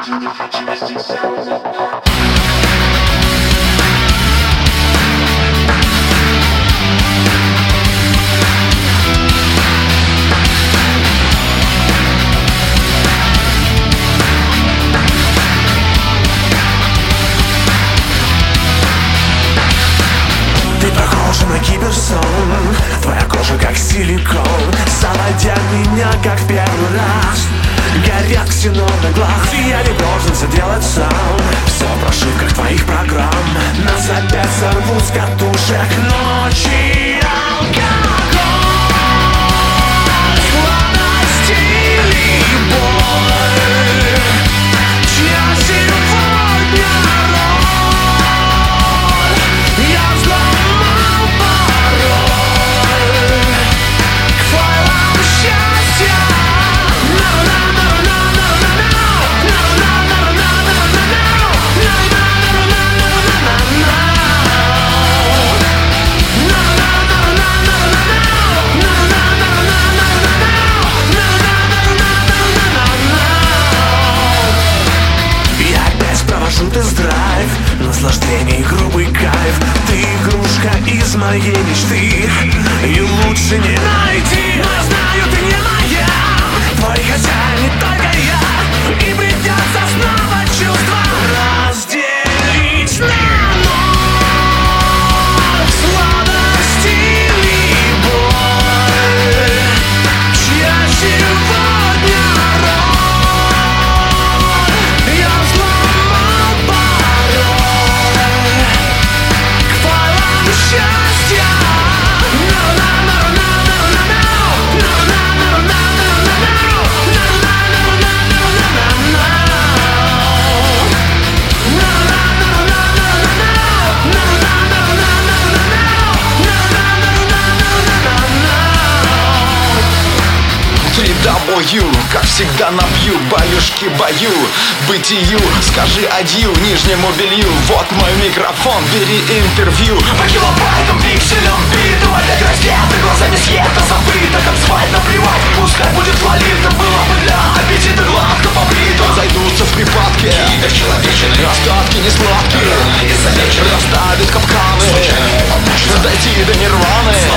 Ты похожа на киберсон, твоя кожа как силикон, заводя меня как в первый раз. Горят ксеноны глаз, и я не должен все делать сам. Все в прошивках твоих программ, нас опять сорвут с катушек ночи. Алкоголь, сладости и боль, чья сегодня роль? Я взломал пароль к файлам счастья. Тест-драйв, наслаждение и грубый кайф. Ты игрушка из моей мечты, и лучше не найти. Но я знаю, ты не моя, твой хозяин не только я, и придется снова чувства разделить на ночь. Сладости и боль, чья сегодня как всегда набью, баюшки бою, бытию, скажи адью нижнему белью. Вот мой микрофон, бери интервью. По килобайтам, пикселям биту, опять раздеты, глазами съета, забыто, как звать, наплевать, пускай будет лолита. Было бы для аппетита гладко побрито, зайдутся в припадке человечины, остатки несладкие, расставят капканы, дойти до нирваны.